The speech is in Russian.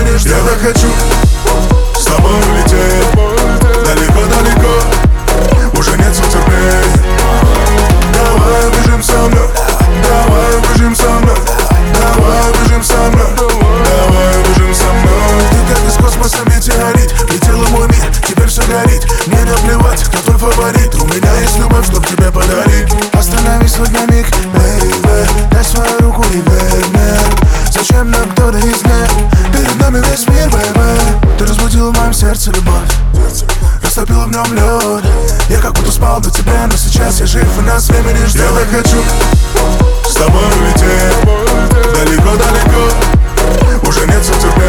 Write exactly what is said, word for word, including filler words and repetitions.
времени ждет. Я так хочу с тобой улететь далеко-далеко, уже нет сил терпеть. Давай бежим со мной, давай бежим со мной, давай бежим со мной, давай бежим со мной. Ты как из космоса метеорит, летел в мой мир, теперь все горит. Мне наплевать, кто твой фаворит, у меня есть любовь, чтоб тебе подарить. Остановись хоть на миг, бэйбэ, дай свою руку и верь мне. Зачем нам кто-то из них? Перед нами весь мир, бэйбэ. Ты разбудила в моем сердце любовь, растопила в нем лед. Я как будто спал до тебя, но сейчас я жив, и нас времени ждет. Я так хочу с тобой улететь далеко-далеко, уже нет сил терпеть.